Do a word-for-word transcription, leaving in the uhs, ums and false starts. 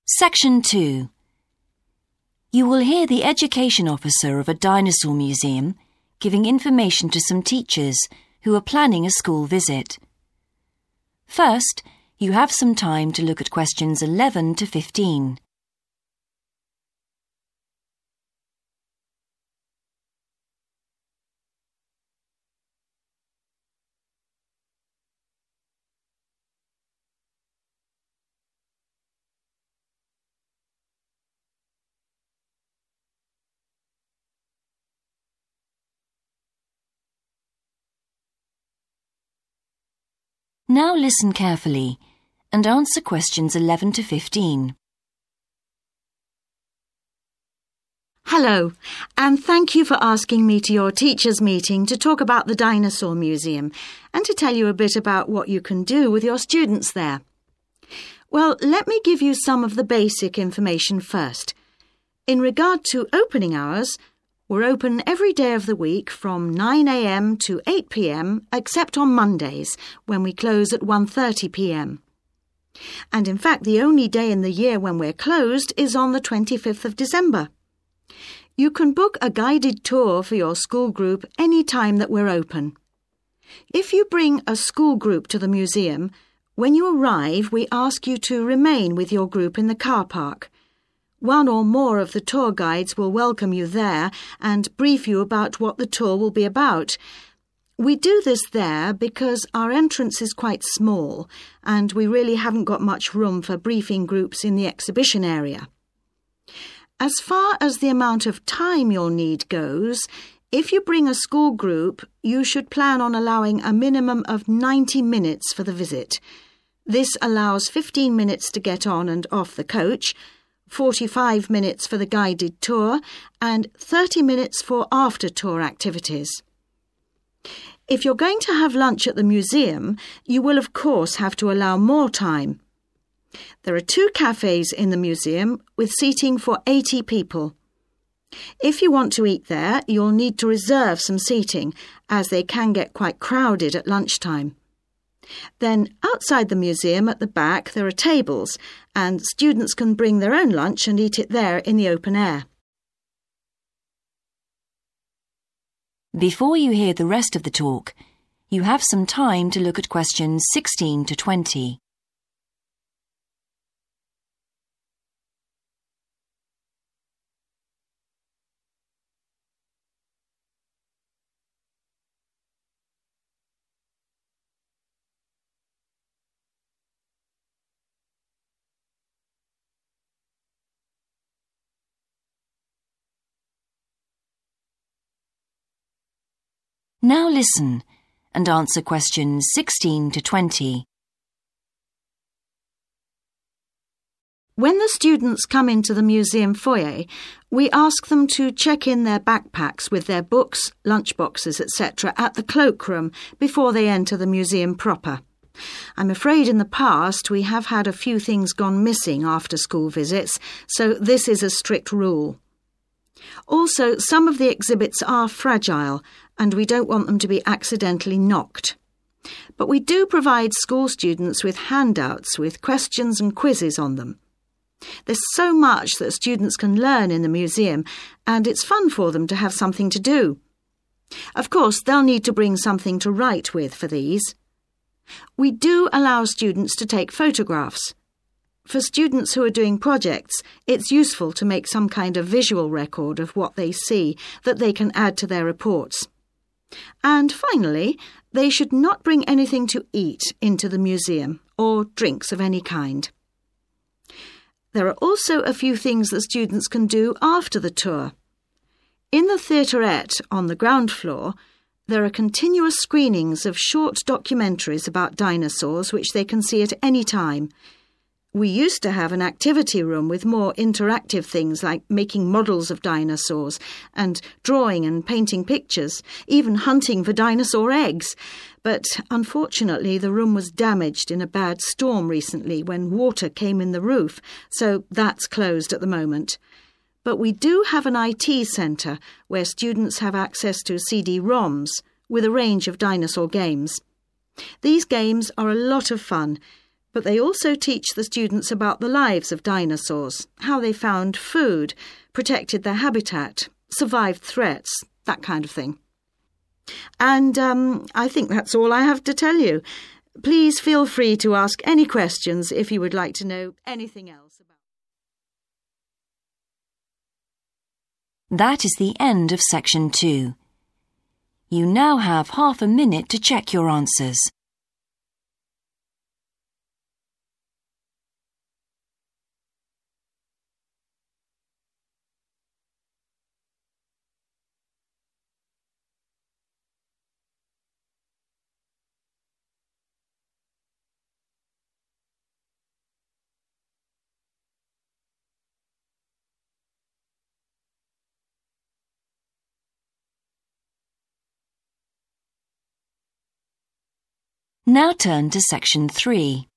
Section two. You will hear the education officer of a dinosaur museum giving information to some teachers who are planning a school visit. First, you have some time to look at questions eleven to fifteen. Now listen carefully and answer questions eleven to fifteen. Hello, and thank you for asking me to your teachers' meeting to talk about the Dinosaur Museum and to tell you a bit about what you can do with your students there. Well, let me give you some of the basic information first. In regard to opening hours, we're open every day of the week from nine a m to eight p m except on Mondays, when we close at one thirty p m. And in fact, the only day in the year when we're closed is on the twenty-fifth of December. You can book a guided tour for your school group any time that we're open. If you bring a school group to the museum, when you arrive, we ask you to remain with your group in the car park. One or more of the tour guides will welcome you there and brief you about what the tour will be about. We do this there because our entrance is quite small and we really haven't got much room for briefing groups in the exhibition area. As far as the amount of time you'll need goes, if you bring a school group, you should plan on allowing a minimum of ninety minutes for the visit. This allows fifteen minutes to get on and off the coach, forty-five minutes for the guided tour, and thirty minutes for after-tour activities. If you're going to have lunch at the museum, you will of course have to allow more time. There are two cafes in the museum with seating for eighty people. If you want to eat there, you'll need to reserve some seating, as they can get quite crowded at lunchtime. Then, outside the museum at the back, there are tables, and students can bring their own lunch and eat it there in the open air. Before you hear the rest of the talk, you have some time to look at questions sixteen to twenty. Now listen and answer questions sixteen to twenty. When the students come into the museum foyer, we ask them to check in their backpacks with their books, lunchboxes, et cetera at the cloakroom before they enter the museum proper. I'm afraid in the past we have had a few things gone missing after school visits, so this is a strict rule. Also, some of the exhibits are fragile and we don't want them to be accidentally knocked. But we do provide school students with handouts with questions and quizzes on them. There's so much that students can learn in the museum, and it's fun for them to have something to do. Of course, they'll need to bring something to write with for these. We do allow students to take photographs. For students who are doing projects, it's useful to make some kind of visual record of what they see that they can add to their reports. And finally, they should not bring anything to eat into the museum or drinks of any kind. There are also a few things that students can do after the tour. In the theaterette on the ground floor, there are continuous screenings of short documentaries about dinosaurs which they can see at any time. We used to have an activity room with more interactive things like making models of dinosaurs and drawing and painting pictures, even hunting for dinosaur eggs. But unfortunately, the room was damaged in a bad storm recently when water came in the roof, so that's closed at the moment. But we do have an I T centre where students have access to C D ROMs with a range of dinosaur games. These games are a lot of fun, But they also teach the students about the lives of dinosaurs, how they found food, protected their habitat, survived threats, that kind of thing. And um, I think that's all I have to tell you. Please feel free to ask any questions if you would like to know anything else about. That is the end of section two. You now have half a minute to check your answers. Now turn to section three.